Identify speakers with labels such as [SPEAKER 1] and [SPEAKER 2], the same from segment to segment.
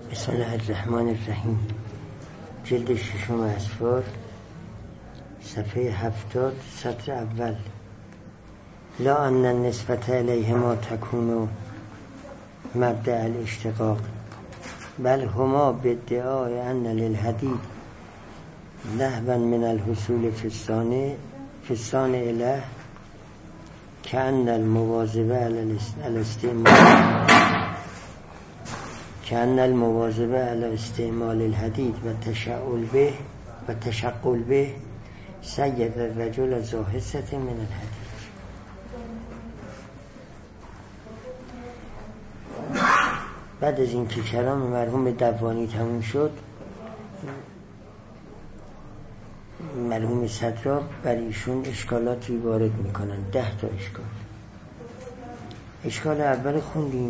[SPEAKER 1] بسم الله الرحمن الرحیم. جلد ششم اسفار، صفحه 70، سطر اول. لا ان النسبت الیهما تکون مبدأ الاشتقاق بل هما بادعای ان للحدید نحوا من الحصول فی الصانع له كأن المواظبة على استعمال الحديد والتشغل به سيد الرجل ذو حصة من الحديد. بعد از اینکه کلام مرحوم دوانی تموم شد، مرحوم صدرا بر ایشون اشکالاتی وارد میکنن. 10 تا اشکال. اشکال اول خوندیم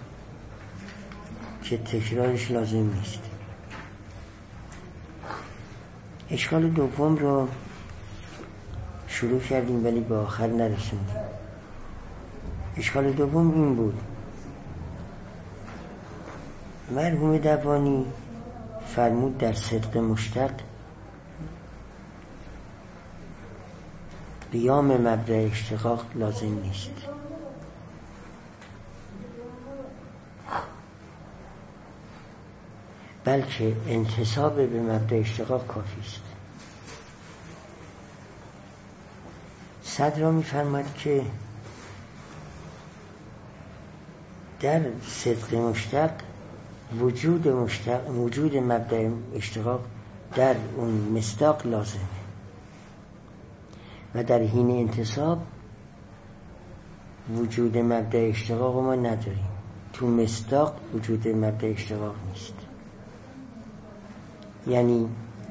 [SPEAKER 1] که تکرارش لازم نیست. اشکال دوم رو شروع کردیم ولی به آخر نرسوندیم. اشکال دوم این بود: مرحوم دوانی فرمود در صدق مشتق قیام مبدأ اشتقاق لازم نیست، بلکه انتساب به مبدأ اشتقاق کافی است. صدرا می‌فرماید که در صدق مشتق وجود مبدأ اشتقاق در اون مصداق لازمه و در حین انتساب وجود مبدأ اشتقاق ما نداریم. تو مصداق وجود مبدأ اشتقاق نیست. یعنی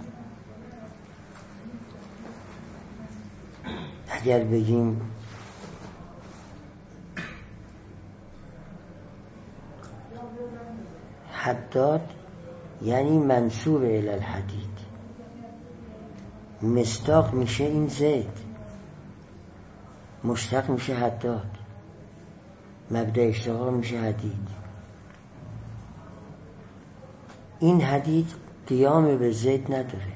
[SPEAKER 1] اگر بگیم حداد یعنی منسوب الی الحدید، مصداق میشه این زید، مشتق میشه حداد، مبدأ اشتقاق میشه حدید. این حدید قیام به زید نداره،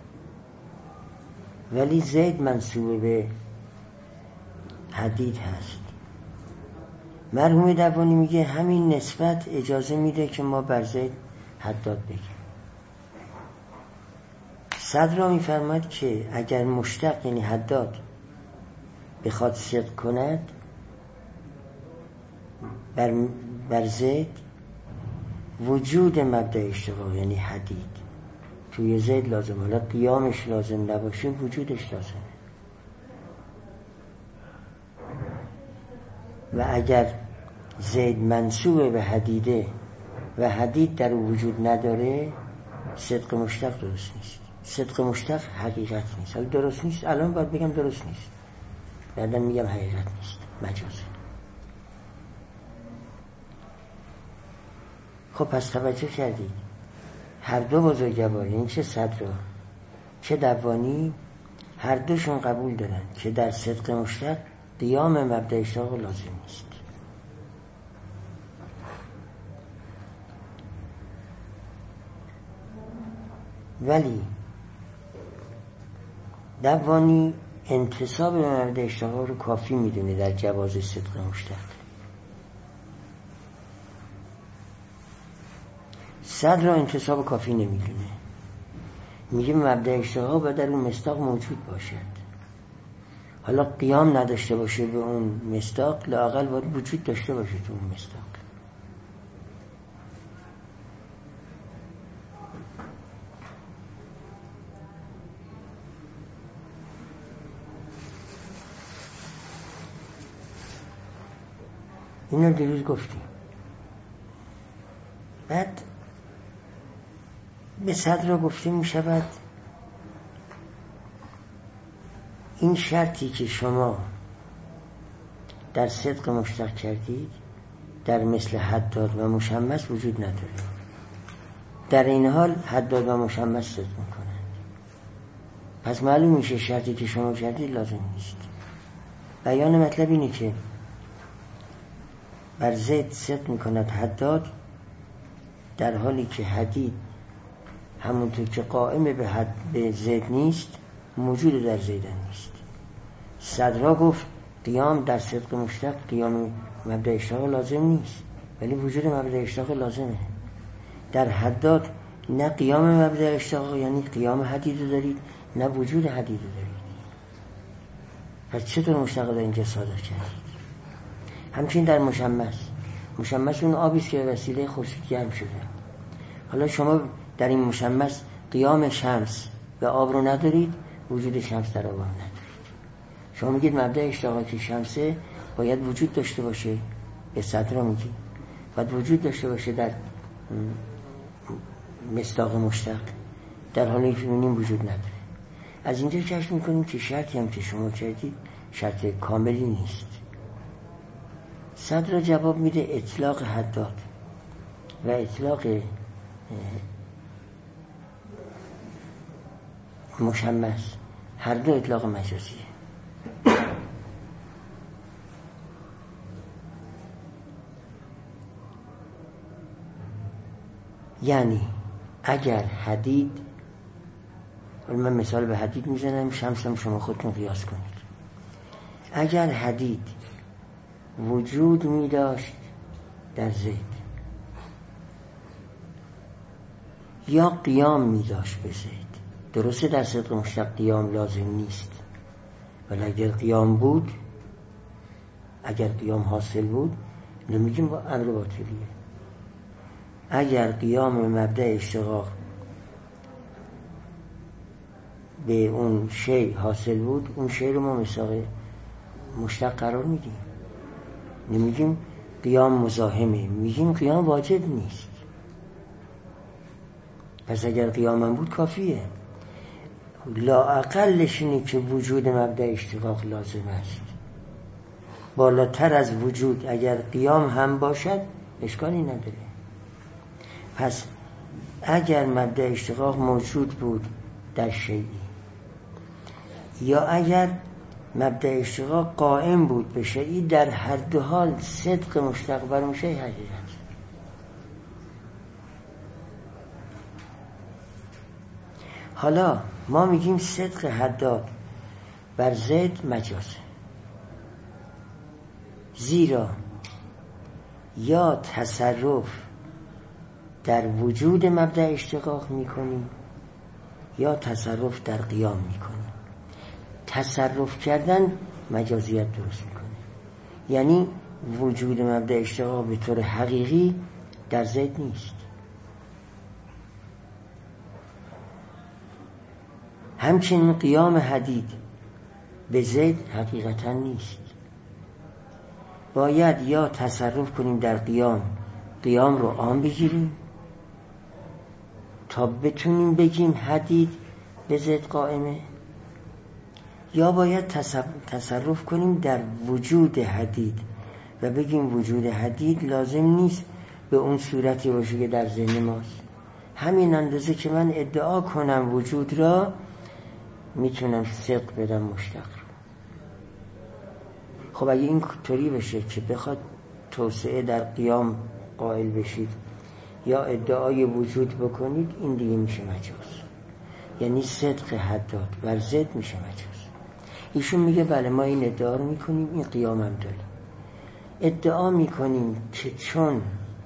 [SPEAKER 1] ولی زید منسوب به حدید هست. مرحوم دوانی میگه همین نسبت اجازه میده که ما بر زید حداد بگیم. صدرا میفرماید که اگر مشتق یعنی حداد بخواد صدق کند بر زید، وجود مبدأ اشتقاق یعنی حدید توی زید لازم، حالا قیامش لازم نباشه، وجودش لازمه. و اگر زید منسوب به حدیده و حدید در وجود نداره، صدق مشتق درست نیست. صدق مشتق حقیقت نیست. حالا درست نیست، الان باید بگم درست نیست، بعدم میگم حقیقت نیست، مجازه. خب پس توجه کردید هر دو بزرگوار، یعنی چه صدرا چه دوانی، هر دوشون قبول دارن که در صدق مشتق قیام مبدأ اشتقاق لازم نیست. ولی دوانی انتساب به مبدأ اشتقاق رو کافی میدونه در جواز صدق مشتق. صدرا انتساب کافی نمیدونه، میگه مبدأ اشتقاق باید در اون مصداق موجود باشد. حالا قیام نداشته باشه به اون مصداق، لااقل باید وجود داشته باشه تو اون مصداق. اینو دیروز گفتیم. بعد به صدرا گفته می شود این شرطی که شما در صدق مشتق کردید در مثل حداد و مشمس وجود نداره. در این حال حداد و مشمس صدق میکنند. پس معلوم میشه شرطی که شما کردید لازم نیست. بیان مطلب اینه که بر زید صدق میکند حداد در حالی که حدید همونطور که قائم به زید نیست، موجود در زیدن نیست. صدرا گفت قیام در صدق مشتق قیام مبدأ اشتقاق لازم نیست، ولی وجود مبدأ اشتقاق لازمه. در حداد نه قیام مبدأ اشتقاق یعنی قیام حدید رو دارید، نه وجود حدید رو دارید. پس چطور مشتق در اینجا صادر کردید؟ همچنین در مشمس اون آبیست که وسیله خورشید گرم شده. حالا شما در این مشمس قیام شمس و آب رو ندارید، وجود شمس در آب هم ندارید. شما میگید مبدأ اشتقاقی شمسه باید وجود داشته باشه، به صدرا میگید باید وجود داشته باشه در مصداق مشتق، در حالی که میبینیم وجود نداره. از اینجا کشف میکنیم که شرطی هم که شما کردید شرط کاملی نیست. صدرا جواب میده اطلاق حداد و اطلاق مشمس هر دو اطلاق مجازیه. یعنی اگر حدید، من مثال به حدید میزنم، شمس هم شما خودتون قیاس کنید. اگر حدید وجود می داشت در زید یا قیام می داشت به زید، درسته در صدق مشتق قیام لازم نیست، ولی اگر قیام بود، اگر قیام حاصل بود، نمیگیم با امر باطلیه. اگر قیام مبدأ اشتقاق به اون شی حاصل بود، اون شی رو ما مثال مشتق قرار میدیم، نمیگیم قیام مزاحمه، میگیم قیام واجب نیست. پس اگر قیامم بود کافیه. لااقلش اینه که وجود مبدأ اشتقاق لازم است. بالاتر از وجود اگر قیام هم باشد اشکالی نداره. پس اگر مبدأ اشتقاق موجود بود در شیئی، یا اگر مبدأ اشتقاق قائم بود به شیئی، در هر دو حال صدق مشتق بر اون شیء حقیقت. حالا ما میگیم صدق حداد بر زید مجازه، زیرا یا تصرف در وجود مبدأ اشتقاق میکنیم یا تصرف در قیام میکنیم. تصرف کردن مجازیت درست میکنه، یعنی وجود مبدأ اشتقاق به طور حقیقی در زید نیست. همچنین قیام حدید به زید حقیقتا نیست. باید یا تصرف کنیم در قیام رو عام بگیریم تا بتونیم بگیم حدید به زید قائمه، یا باید تصرف کنیم در وجود حدید و بگیم وجود حدید لازم نیست به اون صورتی باشه که در ذهن ماست. همین اندازه که من ادعا کنم وجود را، میتونم صدق بدم مشتق رو. خب اگه این طوری بشه که بخواد توسعه در قیام قائل بشید یا ادعای وجود بکنید، این دیگه میشه مجاز، یعنی صدق حداد بر زد میشه مجاز. ایشون میگه بله ما این ادعا رو میکنیم، این قیام هم داریم. ادعا میکنیم که چون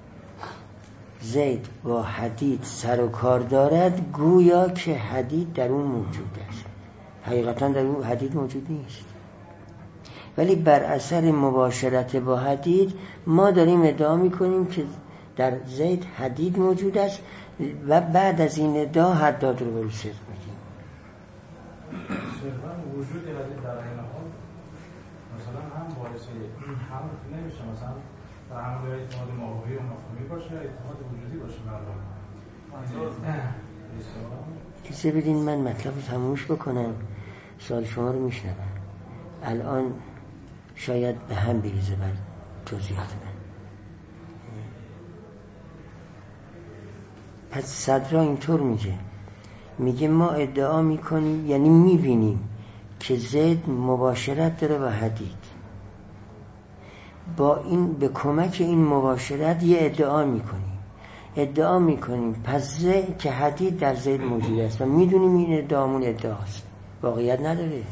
[SPEAKER 1] زید با حدید سر و کار دارد، گویا که حدید در اون موجود است. حقیقتا در اون حدید موجود نیست، ولی بر اثر مباشرت با حدید ما داریم ادعا میکنیم که در زید حدید موجود است و بعد از این ادعا حداد رو برو صدق میگیم.
[SPEAKER 2] وجود حدید در این حال مثلا هم باعث هم نمیشه، مثلا در هم باید اعتماد ماهوی و مفهومی باشه، اعتماد وجودی باشه.
[SPEAKER 1] کسی بدین من مطلب رو تمومش بکنم، سوال شما رو میشنوم. الان شاید به هم بریزه بر توضیحات من. پس صدرا اینطور میگه ما ادعا میکنیم، یعنی میبینیم که زید مباشرت داره با حدید، با این به کمک این مباشرت یه ادعا میکنیم. ادعا میکنیم پس که حدید در زید موجود است و میدونیم این ادعامون ادعاست، واقعیت نداره.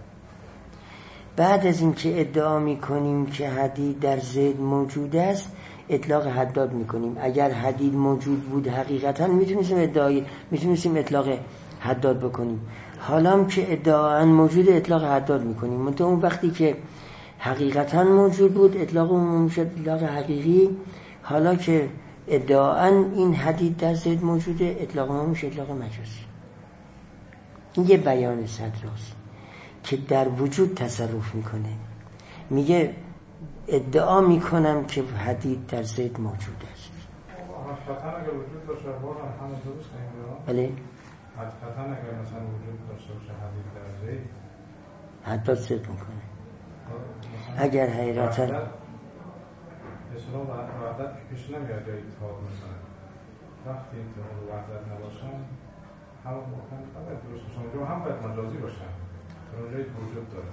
[SPEAKER 1] بعد از این که ادعا میکنیم که حدید در زید موجود است اطلاق حداد میکنیم. اگر حدید موجود بود حقیقتا میتونستیم اطلاق حداد بکنیم. حالا هم که ادعاً موجود اطلاق حداد میکنیم، منتها اون وقتی که حقیقتا موجود بود اطلاق اون میشد اطلاق حقیقی. حالا که ادعاً این حدید در زید موجوده اطلاق ما میشه اطلاق مجازی. این یه بیان صدراست که در وجود تصرف میکنه. میگه ادعا میکنم که حدید در زید موجود است.
[SPEAKER 2] حقیقتا اگر وجود داشته باشه همون درست نمیشه.
[SPEAKER 1] بله.
[SPEAKER 2] حقیقتا اگر مثلا وجود داشته باشه حدید در زید
[SPEAKER 1] حداد زید میکنه. اگر حقیقتا
[SPEAKER 2] اصلا وحدت پیش نمیاد جای اتحاد. مثلا وقتی اتحاد و وحدت نباشن همون ممکن فقط درست باشن اونجا هم باید مجازی باشن در اونجایی که وجود داره.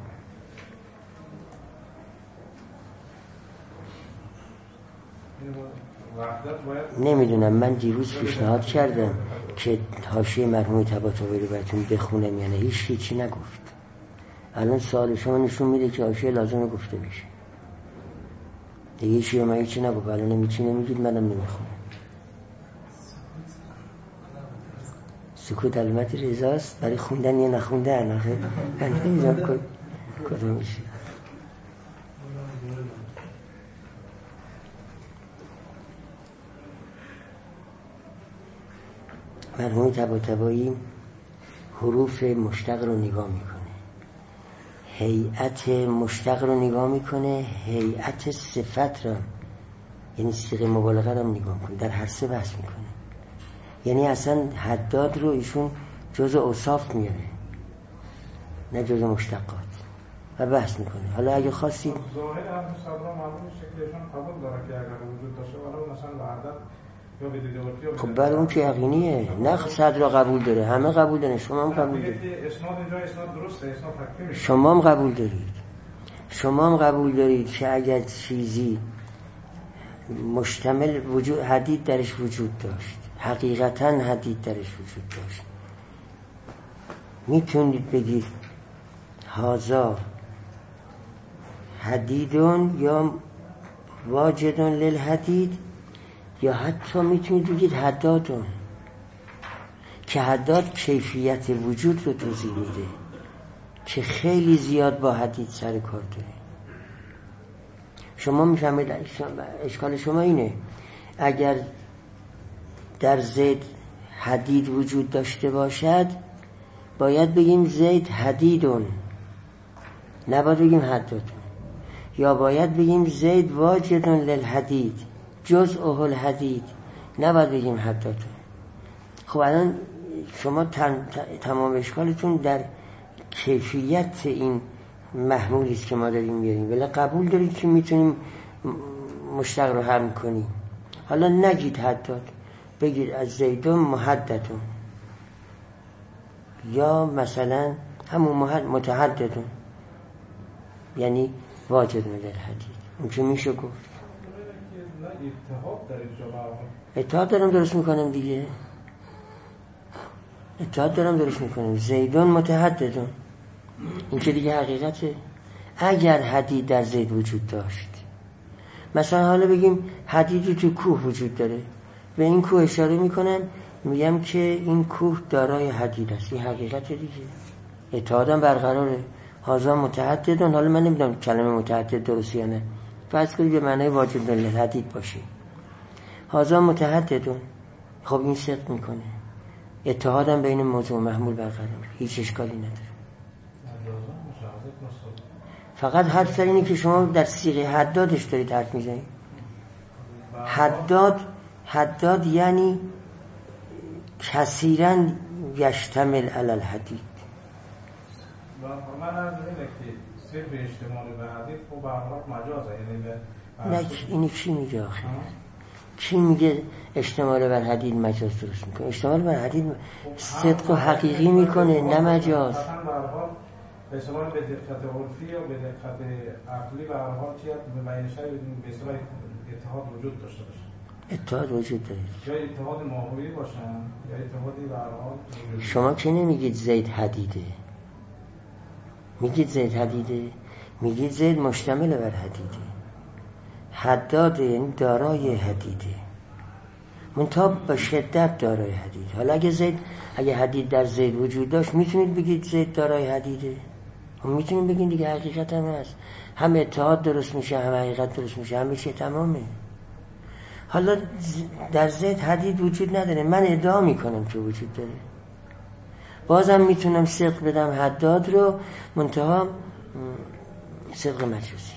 [SPEAKER 1] نمیدونم، من دیروز پیشنهاد کردم که حاشیه مرحوم طباطبایی رو براتون بخونم، یعنی هیچی نگفت. الان سوال شما نشون میده که حاشیه لازمه گفته بشه. دیگه هیچی نگفت. الان نمیگید منم نمیخونم. سکوت علامت رضاست برای خوندن یا نخوندن. آخه من نمیدونم کدوم میشه. مرحوم طباطبایی حروف مشتق رو نگاه میکنه، هیئت مشتق رو نگاه میکنه، هیئت صفت رو یعنی صيغه مبالغه رو نگاه میکنه، در هر سه بحث میکنه. یعنی اصلا حداد رو ایشون جزء اوصاف میاره نه جزء مشتقات و بحث میکنه. حالا اگه خواستید
[SPEAKER 2] ظاهر هم صبر معلوم شکلشون قبول داره که اگر وجود داشته ولی مثلا وحدت یا به دیدگاهی
[SPEAKER 1] خب برای اون که یقینیه، نه صدر رو قبول داره، همه قبول داره، شما هم قبول دارید.
[SPEAKER 2] اسناد اینجا اسناد درسته، اسناد تکمیل میشه.
[SPEAKER 1] شما هم قبول دارید که اگر چیزی مشتمل وجود حدید درش وجود داشت، حقیقتا حدید درش وجود داشت، میتونید بگید هذا حدیدون یا واجدون للحدید، یا حتی میتونید بگید حدادون، که حداد کیفیت وجود رو توضیح میده که خیلی زیاد با حدید سر کار داره. شما میفهمید اشکال شما اینه اگر در زید حدید وجود داشته باشد باید بگیم زید حدیدون، نباید بگیم حدادون، یا باید بگیم زید واجدون للحدید جزءه الحدید، نباید بگیم حدادون. خب الان شما تمام اشکالتون در کیفیت این محمولی است که ما داریم میاریم، ولی قبول دارید که میتونیم مشتق رو حمل کنیم. حالا نگید حداد، بگید از زیدون محددون، یا مثلا همون متحددون یعنی واجدون للحدید. اون که میشه گفت اتحاد دارم درست میکنم دیگه، اتحاد دارم درست میکنم. زیدون متحددون، این که دیگه حقیقته. اگر حدید در زید وجود داشت، مثلا حالا بگیم حدیدی تو کوه وجود داره، به این کوه اشاره میکنم میگم که این کوه دارای حدید است، این حقیقت دیگه. اتحادم برقراره. هذا متحددون، حالا من نمیدونم کلمه متحدد درست یا نه، فرض کنید به معنای واجد للحدید باشه. هذا متحددون، خب این صدق میکنه، اتحادم بین موضوع و محمول برقراره، هیچ اشکالی نداره. فقط حرف سر اینه که شما در صیغه حدادش دارید حرف میزنید. حداد یعنی کثیراً یشتمل علی الحدید.
[SPEAKER 2] من از اینه که صرف اشتمال به حدید خب به حالات مجازه، یعنی
[SPEAKER 1] نه اینی کی میگه آخه؟ کی میگه اشتمال بر حدید مجاز درست میکنه؟ اشتمال بر حدید صدق و حقیقی میکنه نه مجاز.
[SPEAKER 2] به اصطلاح به دقت عرفی یا به دقت عقلی به هر حال چیه به معنیش به اصطلاح اتحاد وجود داشته باشه.
[SPEAKER 1] اتحاد وجود داره.
[SPEAKER 2] یا اتحاد ماهویی باشن یا اتحادی به هر حال.
[SPEAKER 1] شما که نمیگید زید حدیده، میگید زید حدیده، میگید زید مشتمل بر حدیده. حداد یعنی دارای حدیده، منتها به شدت دارای حدید. حالا اگه حدید در زید وجود داشت میتونید بگید زید دارای حدیده، میتونید بگید دیگه حقیقت هم هست، هم اتحاد درست میشه هم حقیقت درست میشه، هم میشه تمامه. حالا در زید حدید وجود نداره، من ادعا میکنم که وجود داره، بازم میتونم صدق بدم حداد رو، منتها صدق مجازی.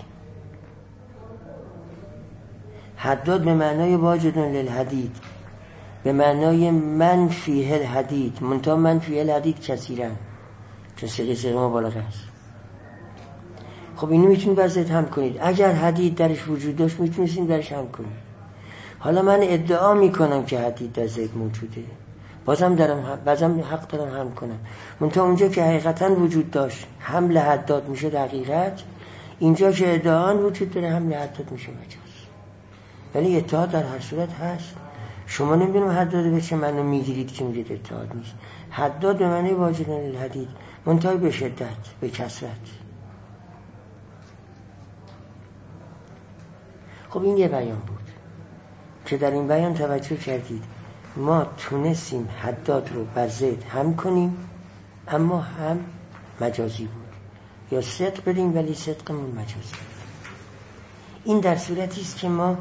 [SPEAKER 1] حداد به معنای واجد للحدید، به معنای من فیه الحدید، منتها من فیه الحدید کثیرن، چون صیغه مبالغه است. خب اینو میتونید بر زید هم کنید. اگر حدید درش وجود داشت میتونید درش هم کنید. حالا من ادعا میکنم که حدید در زید موجوده، بازم حق دارم هم کنم، منتها اونجا که حقیقتا وجود داشت حمل حداد میشه حقیقت، اینجا که ادعا وجود داره حمل حداد میشه مجاز. ولی اتحاد در هر صورت هست. شما نمیدونم حداد به چه معنی میگیرید که میگید اتحاد نیست. حداد به معنی واجد للحدید، منتها به شدت، به کثرت. خب این یه بیان بود که در این بیان توجه کردید ما تونستیم حداد رو بر زید هم کنیم، اما هم مجازی بود، یا صدق بدیم ولی صدقمون مجازی. این در صورتی است که ما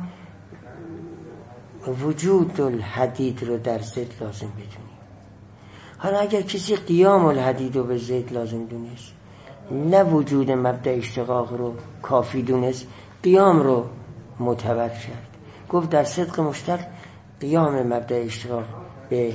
[SPEAKER 1] وجود الحدید رو در زید لازم بدونیم. حالا اگر کسی قیام الحدید رو به زید لازم دونست، نه وجود مبدأ اشتقاق رو کافی دونست، قیام رو معتبر کرد، گفت در صدق مشتق قیام مبدأ اشتقاق به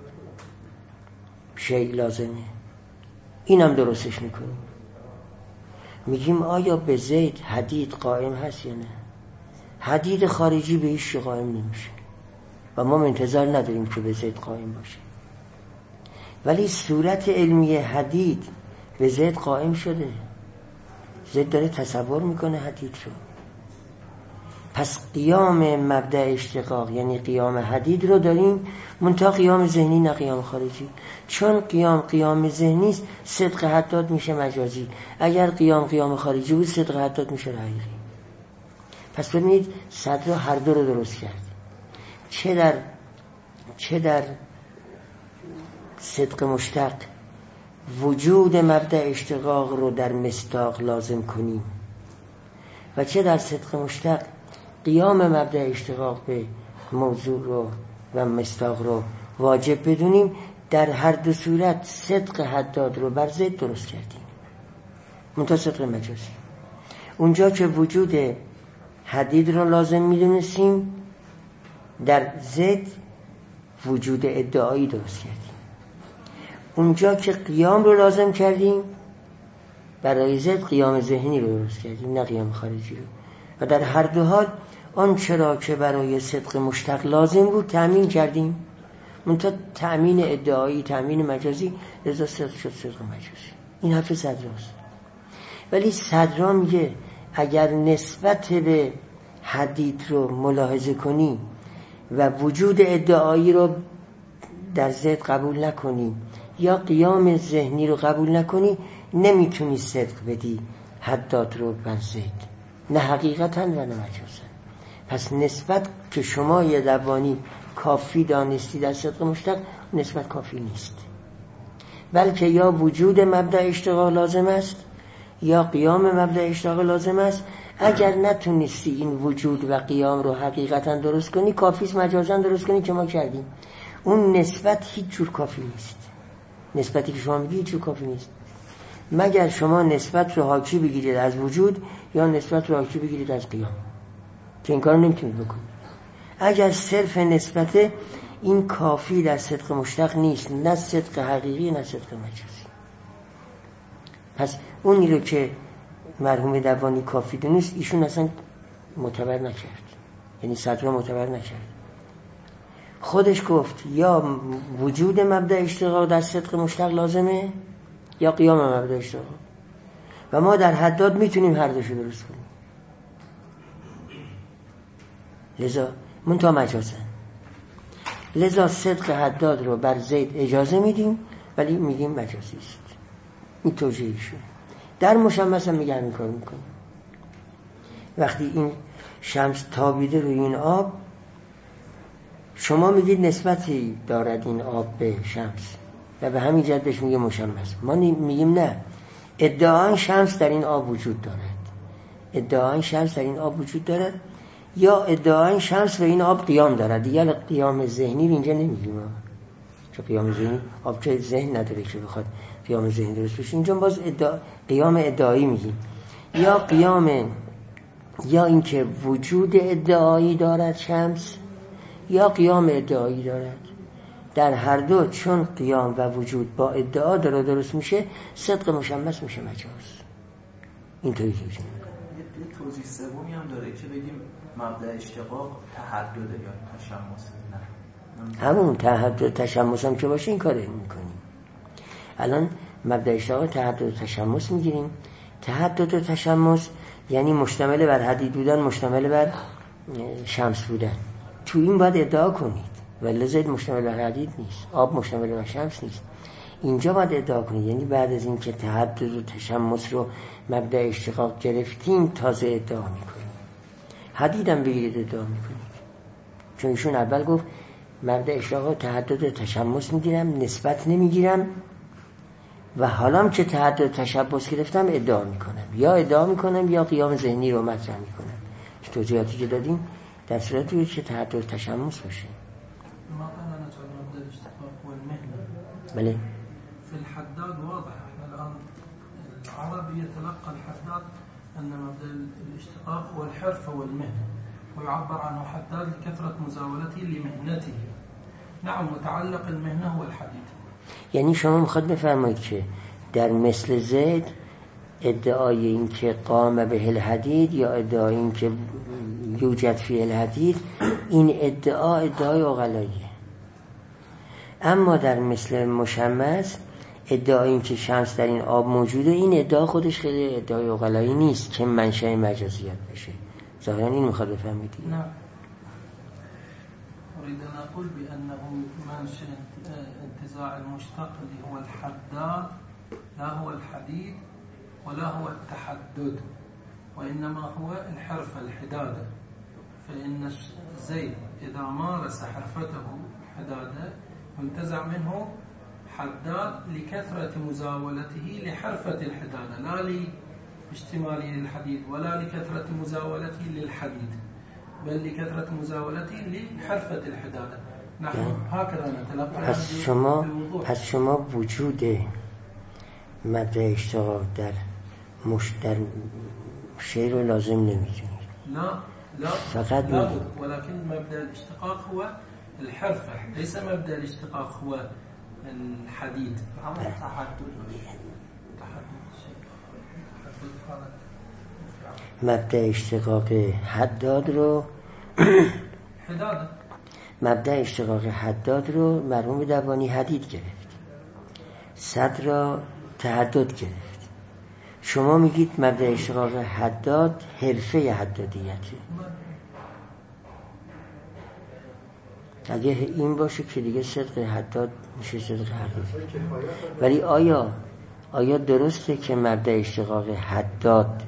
[SPEAKER 1] شیء لازمه، اینم درستش میکنیم. میگیم آیا به زید حدید قائم هست یا نه؟ حدید خارجی به هیچ قائم نمیشه و ما انتظار نداریم که به زید قائم باشه، ولی صورت علمی حدید به زید قائم شده. زید داره تصور میکنه حدید رو. پس قیام مبدأ اشتقاق یعنی قیام حدید رو داریم، منتها قیام ذهنی نه قیام خارجی. چون قیام ذهنی است، صدق حداد میشه مجازی. اگر قیام خارجی بود، صدق حداد میشه حقیقی. پس ببینید صدر هر دو رو درست کرد. چه در صدق مشتق وجود مبدأ اشتقاق رو در مصداق لازم کنیم و چه در صدق مشتق قیام مبدأ اشتقاق به موضوع رو و مصداق رو واجب بدونیم، در هر دو صورت صدق حداد رو بر زید درست کردیم، منتها صدق مجازی. اونجا که وجود حدید رو لازم میدونستیم، در زید وجود ادعایی درست کردیم. اونجا که قیام رو لازم کردیم، برای زید قیام ذهنی رو درست کردیم نه قیام خارجی رو. و در هر دو حال آن چرا که برای صدق مشتق لازم بود تأمین کردیم، منتها تأمین ادعایی، تأمین مجازی، لذا صدق شد صدق مجازی. این حرف صدراست. ولی صدرا میگه اگر نسبت به حدید رو ملاحظه کنی و وجود ادعایی رو در زید قبول نکنی یا قیام ذهنی رو قبول نکنی، نمیتونی صدق بدی حداد رو بر زید، نه حقیقتا و نه مجازا. پس نسبت که شما یه دوانی کافی دانستی در صدق مشتق، نسبت کافی نیست، بلکه یا وجود مبدأ اشتقاق لازم است یا قیام مبدأ اشتقاق لازم است. اگر نتونستی این وجود و قیام رو حقیقتا درست کنی، کافیست مجازا درست کنی که ما کردیم. اون نسبت هیچ جور کافی نیست. نسبتی که شما میگی هیچ جور کافی نیست، مگر شما نسبت رو حاکی بگیرید از وجود یا نسبت رو حاکی بگیرید از قیام، که این کار نمیتونید بکنید. اگر صرف نسبت، این کافی در صدق مشتق نیست، نه صدق حقیقی نه صدق مجازی. پس اونی رو که مرحوم دوانی کافی دونست، ایشون اصلا معتبر نکرد، یعنی صدر معتبر نکرد. خودش گفت یا وجود مبدأ اشتقاق در صدق مشتق لازمه یا قیام مبدأ اشتقاق، و ما در حداد میتونیم هر دوشو درست کنیم. لذا منتها مجازن. لذا صدق حداد رو بر زید اجازه میدیم ولی میگیم مجازی است. این توجیهشون. در مشمس هم میگه همین کار میکنیم. وقتی این شمس تابیده روی این آب، شما میگید نسبتی دارد این آب به شمس و به همین جهت بهش میگه مشمس. ما میگیم نه، ادعای شمس در این آب وجود دارد. ادعای شمس در این آب وجود دارد یا ادعای شمس به این آب قیام دارد. یا قیام ذهنی رو اینجا نمیگیم، چون قیام ذهنی آب که ذهن نداره که بخواد قیام ذهنی درست بشه. اینجا باز قیام ادعایی میگیم، یا قیام، یا اینکه وجود ادعایی دارد شمس یا قیام ادعایی دارد. در هر دو چون قیام و وجود با ادعا داره درست میشه، صدق مشمس میشه مجاز. اینطوری توجیه میکنه.
[SPEAKER 3] یه توضیح سومی هم داره که بگیم مبدأ اشتقاق تحدد یا تشمس. نه
[SPEAKER 1] همون تحدد تشمس هم که باشه این کاره میکنیم. الان مبدأ اشتقاق تحدد و تشمس میگیریم. تحدد و تشمس یعنی مشتمل بر حدید بودن، مشتمل بر شمس بودن. تو این باید ادعا کنید، ولی زید مشتمل بر حدید نیست، آب مشتمل بر شمس نیست. اینجا باید ادعا کنید، یعنی بعد از این که تحدد و تشمس رو مبدأ اشتقاق گرفتیم تازه ادعا میکنیم. حدیدم بگیرید ادعا میکنید، چون ایشون اول گفت مبدأ اشتقاق تحدد و تشمس میگیرم، نسبت نمیگیرم، و حالام که تحدد و تشبث گرفتم ادعا میکنم، یا ادعا میکنم یا قیام ذهنی رو مطرح میکنم. توضیحاتی که دادیم در صورتی بود که تحدد و تشمس باشه.
[SPEAKER 4] ما قال نجعل مبدأ الاشتقاق والمهنة.
[SPEAKER 1] بله.
[SPEAKER 4] في الحداد واضح، احنا الآن العربي يتلقى الحداد أن مبدأ الاشتقاق هو الحرفة والمهنة، ويعبر عنه حداد لكثرة مزاولته لمهنته. نعم، متعلق المهنة هو الحديد.
[SPEAKER 1] یعنی شما میخواد بفرمایید که در مثل زید ادعای این که قام به الحدید یا ادعای این که یوجد فی الحدید، این ادعای عقلاییه. اما در مثل مشمس ادعای این که شمس در این آب موجوده، این ادعا خودش خیلی ادعای عقلایی نیست که منشأ مجازیت بشه. ظاهرا این میخواد بفهمید.
[SPEAKER 4] نه، أريد أن أقول بأنه منشأ انتزاع المشتق اللي هو الحداد لا هو الحديد ولا هو التحدد، وإنما هو الحرفة الحدادة. فإن زيد إذا مارس حرفته حدادة ينتزع منه حداد لكثرة مزاولته لحرفة الحدادة، لا لاشتماله للحديد ولا لكثرة مزاولته للحديد، بل لكثرة مزاولته لحرفة الحدادة. نحن هكذا نتلقى.
[SPEAKER 1] پس شما وجود مبدأ اشتقاق در شعر رو لازم نمیدونید.
[SPEAKER 4] لا
[SPEAKER 1] فقط
[SPEAKER 4] لا، ولكن مبدأ الاشتقاق هو الحرفة، ليس مبدأ الاشتقاق هو الحديد.
[SPEAKER 1] مبدأ اشتقاق حداد رو مبدأ اشتقاق حداد رو مرحوم دوانی حدید گرفت، صد را تحدد گرفت. شما میگید مبدأ اشتقاق حداد حرفه حدادیته. اگه این باشه که دیگه صدق حداد میشه صدق حداد. ولی آیا درسته که مبدأ اشتقاق حداد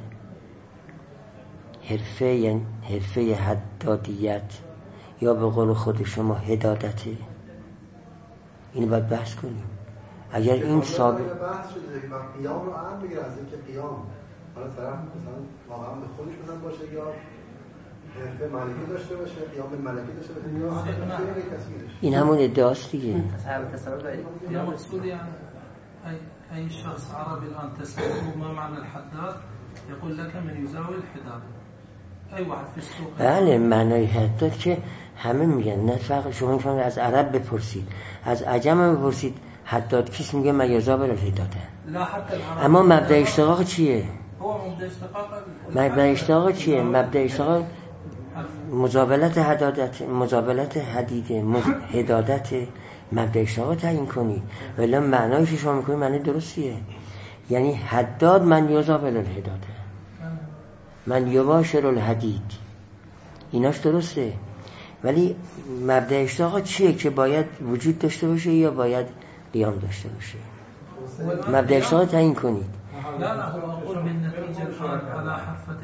[SPEAKER 1] حرفه حدادیت یا به قول خود شما هدادته؟ اینو باید بحث کنیم. اگر این ثابت
[SPEAKER 5] بحث شده که قیام رو عام بگیره از اینکه قیام حالا طرف مثلا واقعا به خودش مثلا باشه یا حرفه ملکی داشته باشه، قیام ملکی داشته باشه، یا حرفه کسی.
[SPEAKER 1] این همون ادعاست دیگه.
[SPEAKER 4] يا مقصود يعني أي شخص عربي الآن تسأله ما معنى الحداد يقول لك من يزاول الحداد. أي واحد في السوق.
[SPEAKER 1] بله، معنای حداد که همه میگن. نه فرق شما میفهمید. از عرب بپرسید، از عجم بپرسید حداد کیست، میگه مجازا بر الحداده. اما مبدأ اشتقاق چیه؟ مبدأ اشتقاق چیه؟ مبدأ اشتقاق مزاولت حدادت، مزاولت حدید، حدادت. مبدأ اشتقاق تعیین کنید. ولی معنایش شما میکنید معنی درستیه. یعنی حداد من یزاول الحداده، من یباشر الحدید، ایناش درسته. ولی مبدأ اشتقاق چیه که باید وجود داشته باشه یا باید قیام داشته باشه؟ مبدأ اشتقاق تعیین کنید.
[SPEAKER 4] لا هو أقول بالنتيجة الآن على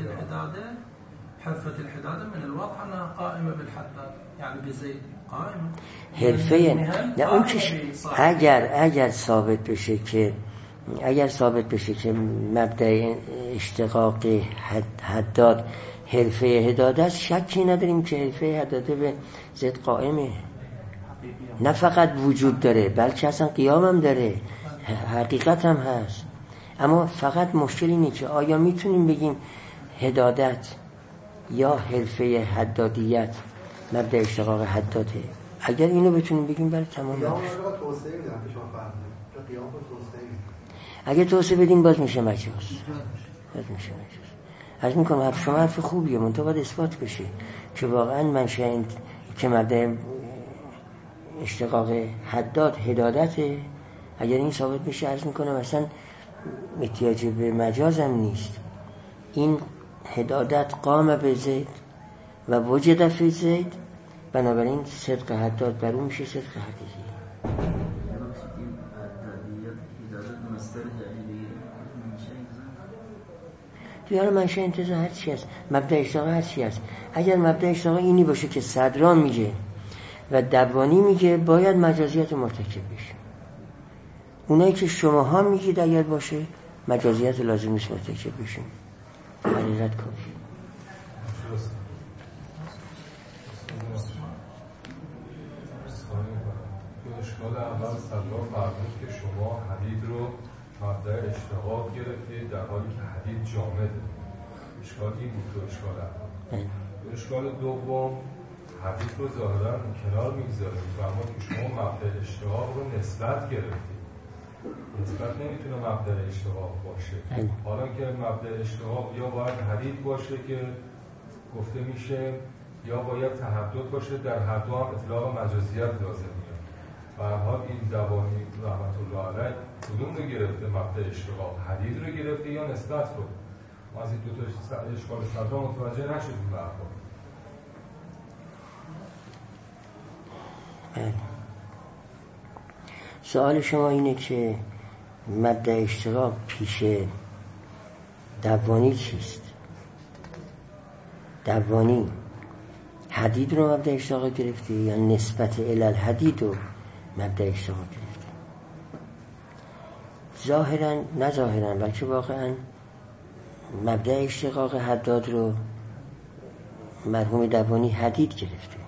[SPEAKER 4] حرفة الحدادة من الواضح أنها قائمة بالحداد، يعني بزيد قائمة.
[SPEAKER 1] حرفه نه اون که اگر ثابت بشه که مبدأ اشتقاق حداد حرفه حداده است، شکی نداریم که حرفه حداده به زید قائمه، نه فقط وجود داره بلکه اصلا قیام هم داره، حقیقت هم هست. اما فقط مشکل اینه که آیا میتونیم بگیم حدادت یا حرفه حدادیت مبدأ اشتقاق حداده؟ اگر اینو بتونیم بگیم برای تمام اگه توسعه بدیم باز میشه مجاز. عرض میکنم حرف شما حرف خوبیه، منتها باید اثبات بشه که واقعا منشأ که مبدأ اشتقاق حداد حدادته. اگر این ثابت بشه عرض میکنم اصلا احتیاج به مجاز هم نیست. این حدادت قام به زید و وجد فی زید، بنابراین صدق حداد بر اون میشه صدق حقیقی. دیاره منشأ انتزاع هر چی هست، مبدأ اشتقاق هر چی هست. اگر مبدأ اشتقاق اینی باشه که صدران میگه و دبانی میگه، باید مجازیت مرتکب بشه. اونایی که شماها میگید اگر باشه مجازیت لازم نیست مرتکب بشیم. حقیقت کافی.
[SPEAKER 2] اشکال اول صدران فرمود که شما حدید رو مبدأ اشتقاق گرفتید در حالی که حدید جامده. اشکال این بود تو اشکال اول. اشکال دوم حدید رو ظاهرا کنار میگذارید، فرمود که شما مبدأ اشتقاق رو نسبت گرفتید. نسبت نمیتونه مبدأ اشتقاق باشه. حالا که مبدأ اشتقاق یا باید حدید باشه که گفته میشه یا باید تحدد باشه، در هر دو هم اطلاق مجازیت لازم میاد. به هر حال این دبانی رحمت الله علیه کدوم رو گرفته؟ مبدأ اشتقاق حدید رو گرفته یا نسبت رو؟ ما از این دو تا اشکال صدرا متوجه نشدیم. به هر حال
[SPEAKER 1] سوال شما اینه که مبدأ اشتقاق پیش دبانی چیست؟ دبانی حدید رو مبدأ اشتقاق گرفته یا نسبت الالحدید رو مبدأ اشتقاق گرفته؟ ظاهرا نه ظاهرا بلکه واقعا مبدأ اشتقاق حداد رو مرحوم دبانی حدید گرفته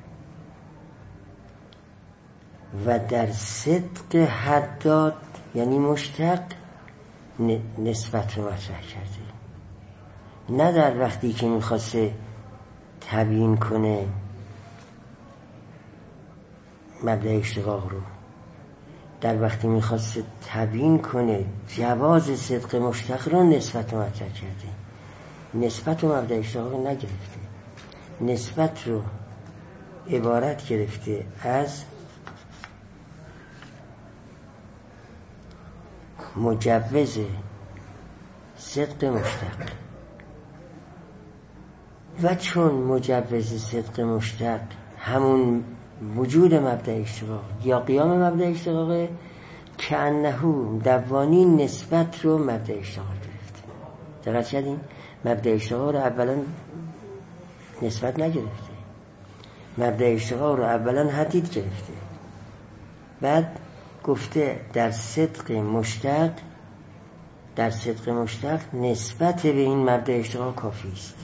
[SPEAKER 1] و در صدق حداد یعنی مشتق نسبت رو مطرح کرده، نه در وقتی که میخواسته تبیین کنه مبدأ اشتقاق رو، در وقتی میخواسته تبیین کنه جواز صدق مشتق رو نسبت رو مطرح کرده. نسبت رو مبدأ اشتقاق نگرفته، نسبت رو عبارت گرفته از مجوز صدق مشتق و چون مجوز صدق مشتق همون وجود مبدأ اشتقاق یا قیام مبدأ اشتقاق، که انهو دبانی نسبت رو مبدأ اشتقاق گرفته. دقت کردین؟ مبدأ اشتقاق رو اولا نسبت نگرفته، مبدأ اشتقاق رو اولا حدید گرفته، بعد گفته در صدق مشتق نسبت به این مبدأ اشتقاق کافی است.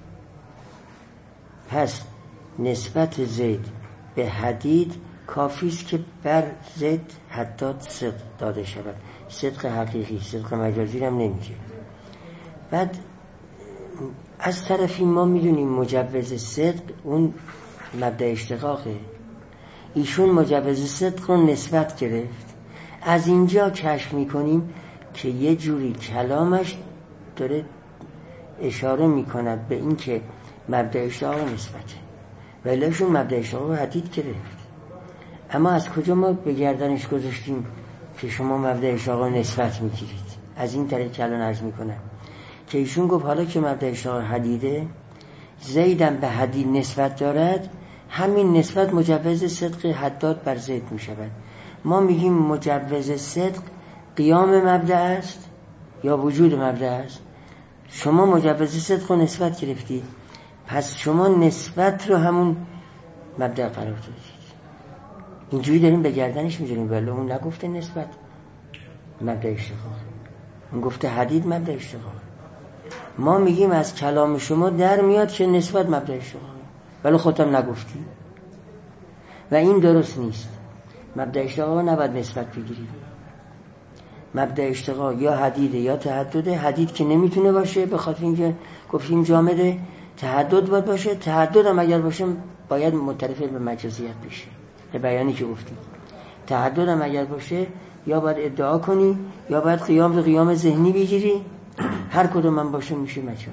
[SPEAKER 1] پس نسبت زید به حدید کافی است که بر زید حداد صدق داده شود. صدق حقیقی، صدق مجازی هم نمیشه. بعد از طرفی ما میدونیم مجوز صدق اون مبدأ اشتقاقه، ایشون مجوز صدق رو نسبت گرفت. از اینجا کشف میکنیم که یه جوری کلامش داره اشاره میکند به این که مبدأ اشتقاق نسبته، ولی ایشون مبدأ اشتقاق رو حدید گرفت. اما از کجا ما به گردنش گذاشتیم که شما مبدأ اشتقاق نسبت میگیرید؟ از این طریق کلام عرض میکنم که ایشون گفت حالا که مبدأ اشتقاق حدیده، زیدم به حدید نسبت دارد، همین نسبت مجوز صدق حداد بر زید می شود. ما میگیم مجوز صدق قیام مبدأ است یا وجود مبدأ است. شما مجوز صدق رو نسبت گرفتید، پس شما نسبت رو همون مبدأ قرار دادید. اینجوری داریم به گردنش میذاریم، ولی اون نگفته نسبت مبدأ اشتقاق، اون گفته حدید مبدأ اشتقاق. ما میگیم از کلام شما در میاد که نسبت مبدأ اشتقاق، ولی خودم نگفتی و این درست نیست. مبدأ اشتقاق نباید نسبت بگیرید. مبدأ اشتقاق یا حدیده یا تحدده. حدید که نمیتونه باشه به خاطر اینکه گفتیم جامده. تحدد باید باشه. تحدد هم اگر باشه باید مترفع به مجازیت بشه، به بیانی که گفتیم. تحدد هم اگر باشه یا باید ادعا کنی یا باید قیام به قیام ذهنی بگیری. هر کدوم هم باشه میشه مجاز.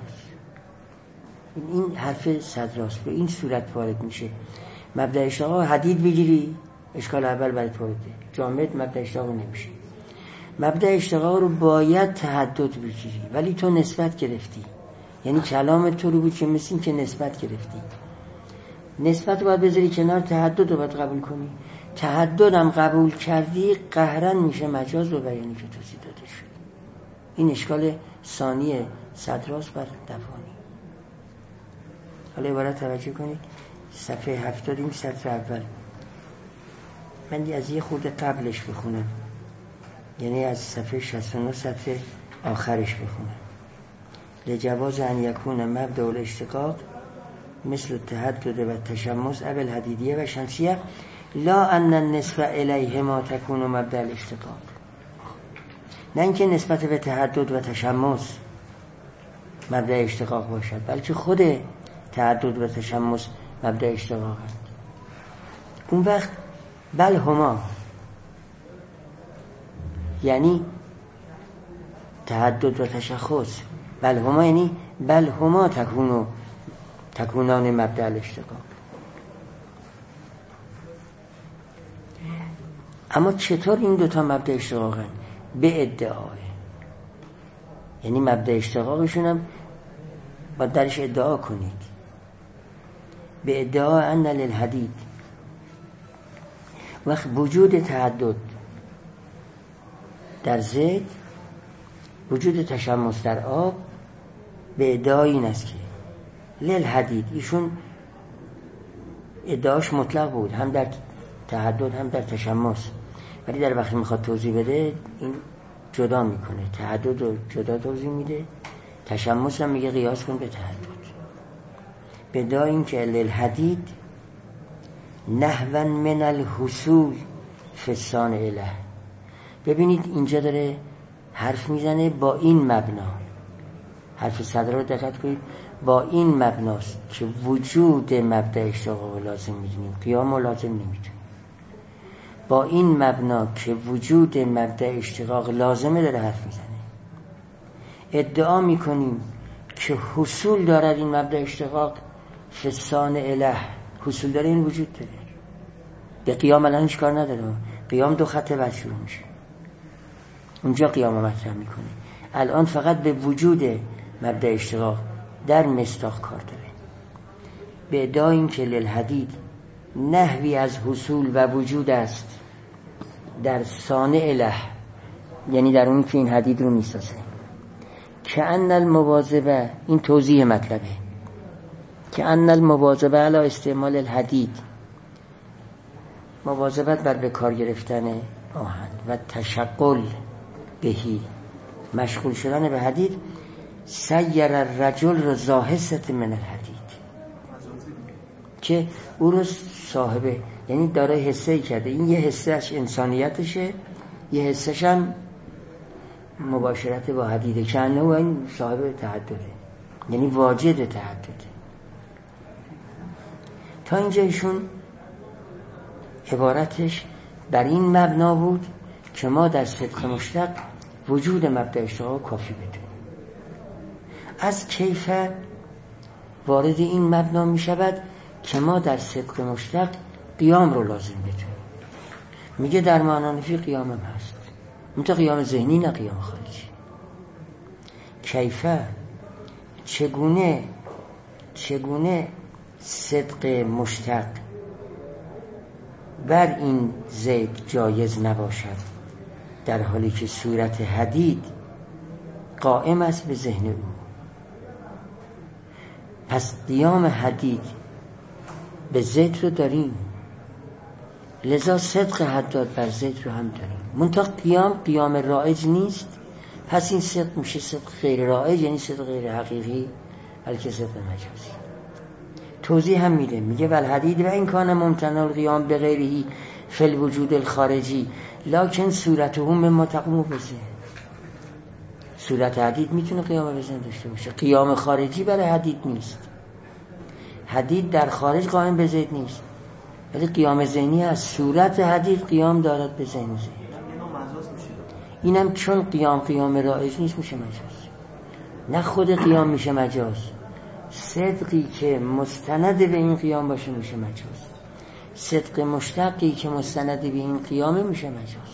[SPEAKER 1] این حرف صدراست، به این صورت وارد میشه. مبدأ اشتقاق حدید بگیری اشکال اول برات وارده، جامد مبدأ اشتقاق نمیشه. مبدأ اشتقاق رو باید تحدد بگیری، ولی تو نسبت گرفتی. یعنی کلام تو رو بود که مثل این که نسبت گرفتی. نسبت رو باید بذاری کنار، تحدد رو باید قبول کنی. تحدد هم قبول کردی قهرن میشه مجاز به بیانی که توضیح داده شد. این اشکال ثانی صدراست بر دفانی. حالا عبارت توجه کنید، صفحه 70 این سطر اول. من از یه خورده قبلش بخونم، یعنی از صفحه 69 سطر آخرش بخونم. لجواز ان یکون مبدأ الاشتقاق مثل التحدد و تشمس او الحدیدیه و شمسیه لا ان النسبة الیهما تکون مبدأ الاشتقاق. نه اینکه نسبت به تحدد و تشمس مبدأ اشتقاق باشد، بلکه خود تحدد و تشمس مبدأ اشتقاق است. اون وقت بل هما، یعنی تحدد و تشخص، بل هما یعنی بل هما تکونان مبدأ الاشتقاق. اما چطور این دوتا مبدأ اشتقاقن؟ به ادعای، یعنی مبدأ اشتقاقشون هم باید درش ادعا کنید. به ادعا ان للحدید وقت وجود تحدد در زید، وجود تشمس در آب، به ادعای این است که للحدید، ایشون ادعاش مطلق بود هم در تحدد هم در تشمس، ولی در وقتی میخواد توضیح بده این جدا میکنه، تحدد رو جدا توضیح میده، تشمس هم میگه قیاس کن به تحدد. به ادعای این که للحدید نحوا من الحصول فسان اله. ببینید اینجا داره حرف میزنه با این مبنا، حرف صدر رو دقت کنید، با این مبناست که وجود مبدأ اشتقاق لازم میدونیم، قیام و لازم نمیدونیم. با این مبنا که وجود مبدأ اشتقاق لازمه داره حرف میزنه. ادعا میکنیم که حصول دارد این مبدأ اشتقاق فسان اله، حصول داره، این وجود داره. به قیام الان هیچ کار نداره، قیام دو خط بعد شروع میشه، اونجا قیام مطرح میکنه. الان فقط به وجود مبدأ اشتقاق در مصداق کار داره. به ادعای این که للحدید نحوی از حصول و وجود است در صانع له، یعنی در اون که این حدید رو میسازه. که ان المواظبه، این توضیح مطلبه، که ان المواظبه علی استعمال الحدید، مواظبت بر به کار گرفتن آهن و تشغل بهی، مشغول شدن به حدید، سیر الرجل را زاهست من الحدید، که او رو صاحبه، یعنی داره حسه کرده. این یه حسهش انسانیتشه، یه حسهش هم مباشرت با حدیده، که انه این صاحب تحدده، یعنی واجد تحدده. تا اینجا ایشون عبارتش بر این مبنا بود که ما در صدق مشتق وجود مبدأ اشتقاق کافی بدونیم. از کیف وارد این مبنا می شود که ما در صدق مشتق قیام رو لازم بدونیم. میگه در معنانفی قیام هم هست، منطقه قیام ذهنی نه قیام خارجی. کیف، چگونه صدق مشتق بر این زید جایز نباشد، در حالی که صورت حدید قائم است به ذهن او. پس قیام حدید به زید رو داریم، لذا صدق حداد بر زید رو هم داریم. منتها قیام رایج نیست، پس این صدق میشه صدق غیر رایج، یعنی صدق غیر حقیقی، بلکه صدق مجازی. توضیح هم میگه والحدید و این کان ممتنع القیام به غیرهی فی الوجود الخارجی لکن صورته مما تقوم به ذهن. صورت حدید میتونه قیام به ذهن داشته باشه، قیام خارجی برای حدید نیست. حدید در خارج قائم به ذهن نیست، ولی قیام ذهنی از صورت حدید قیام دارد به ذهن. اینم چون قیام رایج نیست میشه مجاز. نه خود قیام میشه مجاز، صدقی که مستند به این قیام باشه میشه مجاز. صدق مشتقی که مستند به این قیامه میشه مجاز.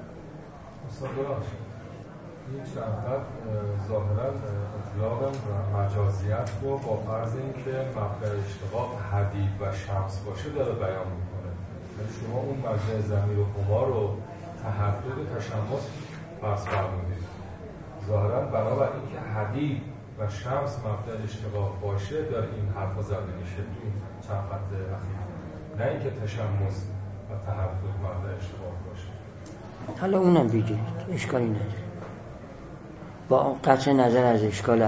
[SPEAKER 2] این چند ظاهرا اطلاق مجازیت رو با فرض اینکه مبدأ اشتقاق حدید و شمس باشه داره بیان میکنه. یعنی شما اون مبدأ ضمیر و هما رو تحدد تشمس فرض فرمودید. ظاهرا بنابراین اینکه حدید و شمس مبدأ اشتقاق باشه داره این حرفا زده میشه تو چند خط اخیر، نه اینکه تشمس و تحدد مبدأ اشتقاق باشه.
[SPEAKER 1] حالا اونم بگیرید، اشکالی نداره. با قطع نظر از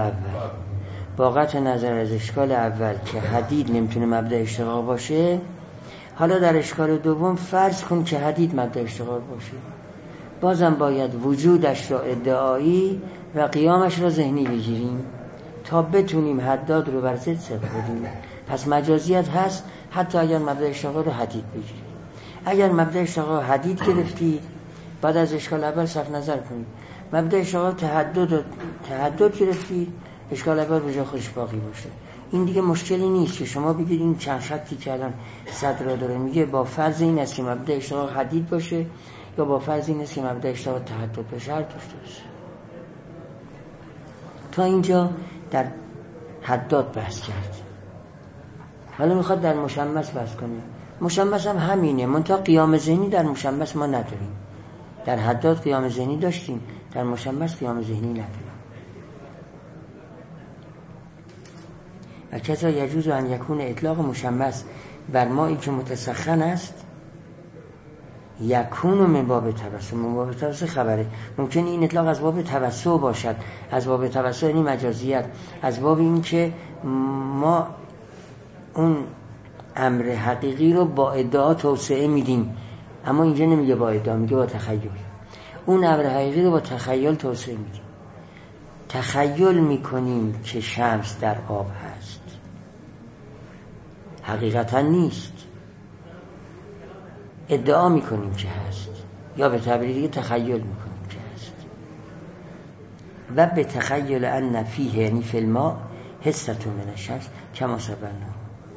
[SPEAKER 1] اشکال اول که حدید نمیتونه مبدأ اشتقاق باشه، حالا در اشکال دوم فرض کن که حدید مبدأ اشتقاق باشه، بازم باید وجودش را ادعایی و قیامش را ذهنی بگیریم تا بتونیم حداد رو بر ضد صدق بدیم. پس مجازیت هست حتی اگر مبدأ اشتقاق رو حدید بگیریم. اگر مبدأ اشتقاق حدید گرفتید، بعد از اشکال اول صرف نظر کنید. مبدأ اشتقاق تحدد گرفتید، اشکال اول به جای خودش باقی باشه. این دیگه مشکلی نیست که شما بگید این چند خطی که الان صدر داره میگه با فرض این است که مبدأ اشتقاق حدید باشه یا با فرض این است که مبدأ اشتقاق تحدد باشه، هر داشته باشه. تا اینجا در حداد بحث کرد. حالا میخواد در مشمس بحث کنه. مشمس هم همینه، منتها قیام ذهنی در مشمس ما نداریم. در حداد قیام ذهنی داشتیم، در مشمس قیام ذهنی نداریم. و کذا یجوز ان یکون اطلاق مشمس بر مایی که متسخن است یکون من باب توسع. من باب توسع خبره، ممکن این اطلاق از باب توسع باشد. از باب توسع یعنی مجازیت، از باب این که ما اون امر حقیقی رو با ادعا توسعه میدیم، اما اینجا نمیگه با ادعا، میگه با تخیل. اون امر حقیقی رو با تخیل توسعه میدیم. تخیل میکنیم که شمس در آب هست، حقیقتا نیست، ادعا میکنیم که هست، یا به تعبیر دیگه تخیل میکنیم که هست. و به تخیل ان فیه یعنی فی الماء حصة من الشمس کما سبقنا.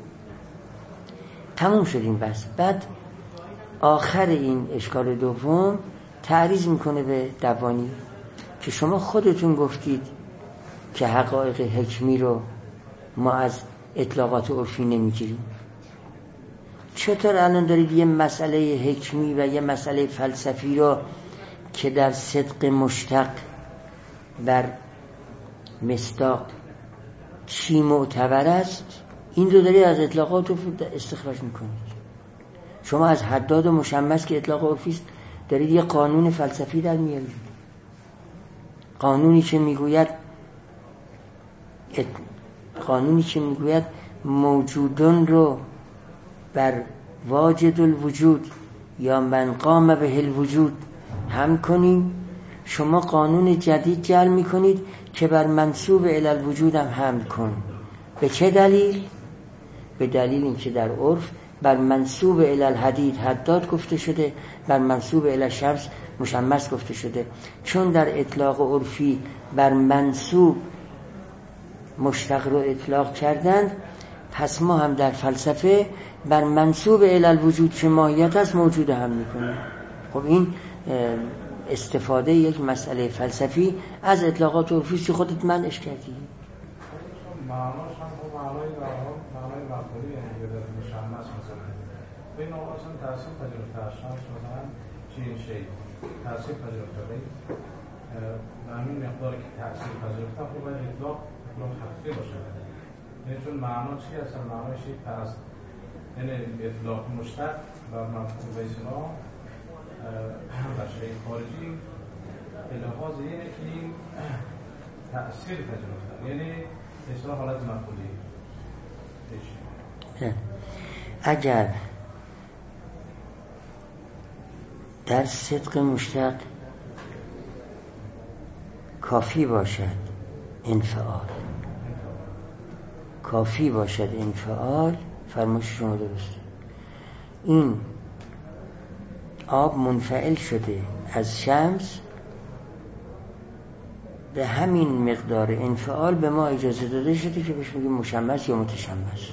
[SPEAKER 1] تموم شد این بحث. بعد آخر این اشکال دوم تعریض میکنه به دوانی که شما خودتون گفتید که حقایق حکمی رو ما از اطلاقات عرفی نمیگیریم. چطور الان دارید یه مسئله حکمی و یه مسئله فلسفی رو که در صدق مشتق بر مصداق چی معتبر است، این رو دارید از اطلاقات استخراج میکنید. شما از حداد و مشمس که اطلاق عرفی است دارید یه قانون فلسفی در میارید، قانونی که میگوید موجودون رو بر واجد الوجود یا من قام به الوجود هم کنیم. شما قانون جدید جعل میکنید که بر منسوب الی الوجود هم کن. به چه دلیل؟ به دلیل اینکه در عرف بر منسوب الی الحدید حداد گفته شده، بر منسوب الی الشمس مشمس گفته شده. چون در اطلاق عرفی بر منسوب مشتق رو اطلاق کردند، پس ما هم در فلسفه بر منسوب الی الوجود که ماهیت است موجود هم میکنیم. خب این استفاده یک مسئله فلسفی از اطلاقات عرفی که خودت منعش کردی.
[SPEAKER 2] معناش هم معنای مفهومی یعنی به مشمس مثلا این آقا اصلا تأثیر پذیرفته از شمس مثلا چین شی تأثیر پذیرفته و همین مقداری که تأثیر پذیرفته خب باید اطلاق حقیقی باشه. یعنی چون معنا چی اصلا معنای شی هست، یعنی اطلاق مشتق و مفهوم به اصطلاح و شی خارجی به لحاظ اینه که این تأثیر پذیرفته، یعنی به اصطلاح حالت مفعولی.
[SPEAKER 1] اگر در صدق مشتق کافی باشد انفعال، کافی باشد انفعال، فرمایش شما درسته. این آب منفعل شده از شمس، به همین مقدار انفعال به ما اجازه داده شده که بهش میگیم مشمس یا متشمس.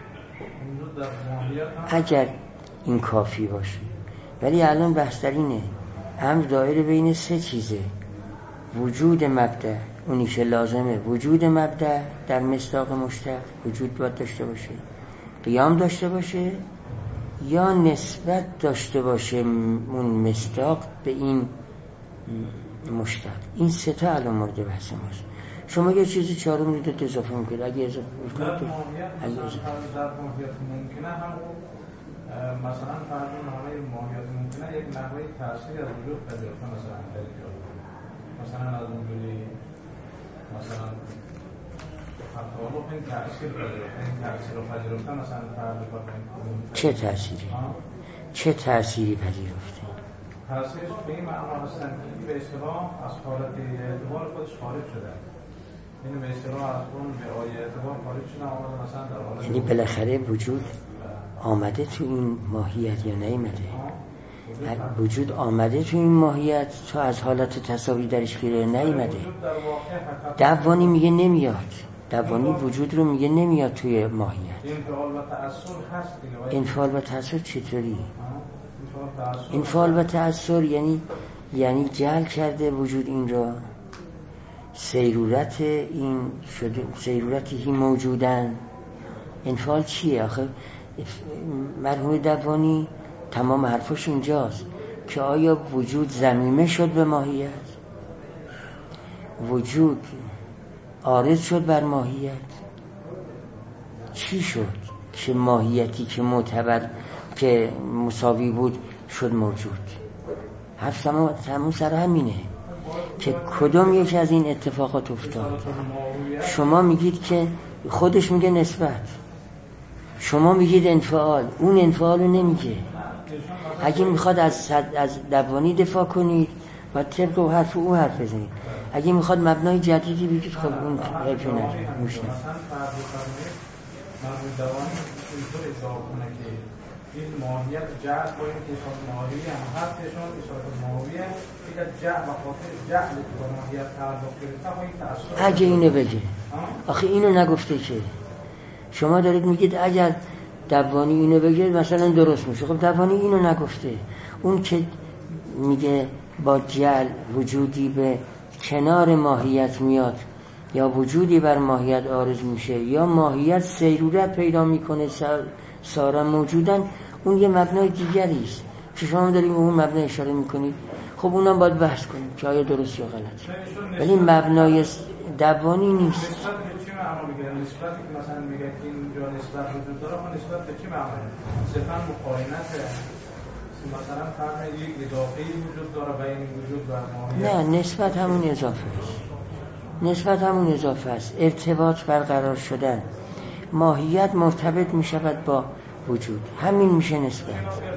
[SPEAKER 1] اگر این کافی باشه. ولی الان بحث در اینه، امر دایره بین سه چیزه: وجود مبدأ، اونی که لازمه وجود مبدأ در مصداق مشتق وجود باید داشته باشه، قیام داشته باشه، یا نسبت داشته باشه اون مصداق به این مشتق. این سه تا الان مورد بحث ماست. شما یه چیزی چهارم رو داد اضافه میکنید. اگه اضافه میکنید
[SPEAKER 2] در ماهیت ممکنه هم مثلا فرض نحوه ماهیت ممکنه یک نحوه تأثیر از وجود پذیرفته، مثلا از وجودی مثلا تعالق این تأثیر پذیرفته، این تأثیر رو پذیرفته، مثلا فرض کنید
[SPEAKER 1] چه تأثیری؟ چه تأثیری پذیرفته؟
[SPEAKER 2] تأثیرش به این معنا هستن که به اصطلاح از حالت اعتبار خودش خارج شده، یعنی به اصطلاح از اون به آیه اعتبار خارج شده، آمده مثلا در حالت،
[SPEAKER 1] یعنی بالاخره وجود آمده تو این ماهیت یا نیامده؟ وجود آمده تو این ماهیت، تو از حالت تساوی درش گیره نیامده. دوانی میگه نمیاد، دوانی وجود رو میگه نمیاد توی ماهیت.
[SPEAKER 2] انفعال و تأثیر هست دیگه.
[SPEAKER 1] انفعال و تأثیر چطوری؟ انفعال و تأثیر یعنی جعل کرده وجود این را، سیرورت این شده، سیرورتی موجودن. انفعال چیه؟ آخه مرحوم دوانی تمام حرفش اینجاست که آیا وجود ضمیمه شد به ماهیت؟ وجود عارض شد بر ماهیت؟ چی شد که ماهیتی که معتبر که مساوی بود شد موجود؟ حرف تمام سر همینه که کدام یک از این اتفاقات افتاد. شما میگید که خودش میگه نسبت، شما میگید انفعال، اون انفعال رو نمیگه. اگه میخواد از دوانی دفاع کنید و طبق و حرف او حرف بزنید، اگه میخواد مبنای جدیدی بگید خب اون حیفی نجا موشنه.
[SPEAKER 2] مثلا فرض کنید مرحوم دوانی اینطور اشاره کنه که این ماهیت جعل با این اشاره ماهیه هم هستشون اشاره ماهیه دیگر جعل و خاطر جعل که با ماهیت تعلق گرفته با این تأثیر.
[SPEAKER 1] اگه اینو بگه، آخه اینو نگفته که. شما دارید میگید اگر دوانی اینو بگه مثلا درست میشه. خب دوانی اینو نگفته. اون که میگه با جعل وجودی به کنار ماهیت میاد یا وجودی بر ماهیت عارض میشه یا ماهیت سیرورت پیدا میکنه سارا موجودن، اون یه مبنای دیگری است که شما دارید به اون مبنا اشاره میکنید. خب اونم باید بحث کنیم که آیا درست یا غلط، ولی مبنای دوانی نیست.
[SPEAKER 2] نسبت به چی معنا میگه؟ نسبتی که مثلا میگه که اینجا نسبت وجود داره، خب نسبت به چی معنا؟ صرفا مقارنته، مثلا فرق یک اضافه‌ای وجود داره بین وجود و ماهیت؟
[SPEAKER 1] نه، نسبت همون اضافه است. نسبت همون اضافه است. ارتباط برقرار شدن، ماهیت مرتبط میشود با وجود، همین میشه نسبت.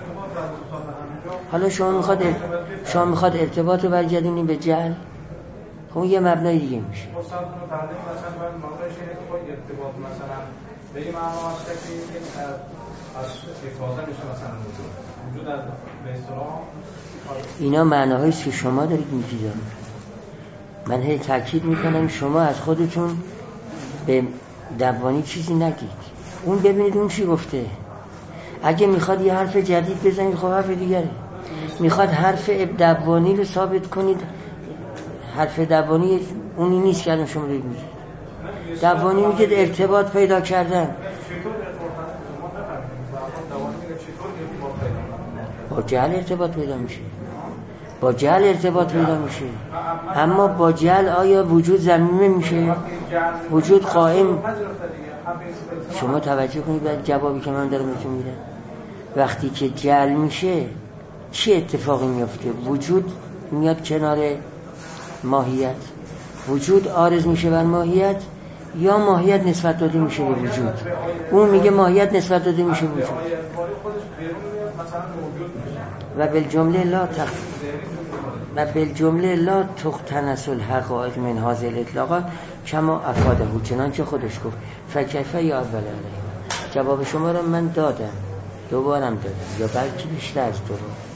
[SPEAKER 1] حالا شما میخواد ارتباط رو برگردونی به جعل، خب یه مبنای دیگه میشه.
[SPEAKER 2] مثلا مبنایش اینه که با ارتباط مثلا به این معنا هست که این از افاضه میشه مثلا وجود از به اصطلاح.
[SPEAKER 1] اینا معناهاییست که شما دارید میگید. من هی تاکید میکنم شما از خودتون به دوانی چیزی نگید. اون ببینید اون چی گفته. اگه میخواد یه حرف جدید بزنید خب حرف دیگره. میخواد حرف دوانی رو ثابت کنید، حرف دوانی اونی نیست که الان شما دارید میگید. دوانی میگه ارتباط پیدا کردن. با جهل ارتباط پیدا میشه، با جهل ارتباط پیدا میشه. اما با جهل آیا وجود ضمیمه میشه؟ وجود قائم. شما توجه کنید به جوابی که من دارم بهتون میدم. وقتی که جهل میشه چه اتفاقی میفته؟ وجود میاد کنار ماهیت، وجود عارض میشه بر ماهیت، یا ماهیت نسبت داده میشه به وجود. اون میگه ماهیت نسبت داده میشه به وجود. و بالجمله لا تختنس الحقائق من هذه الاطلاقات کما افاده، چنانچه خودش گفت فکیف یا اول علیه. جواب شما رو من دادم، دوبارم دادم، یا بلکه بیشتر از دو.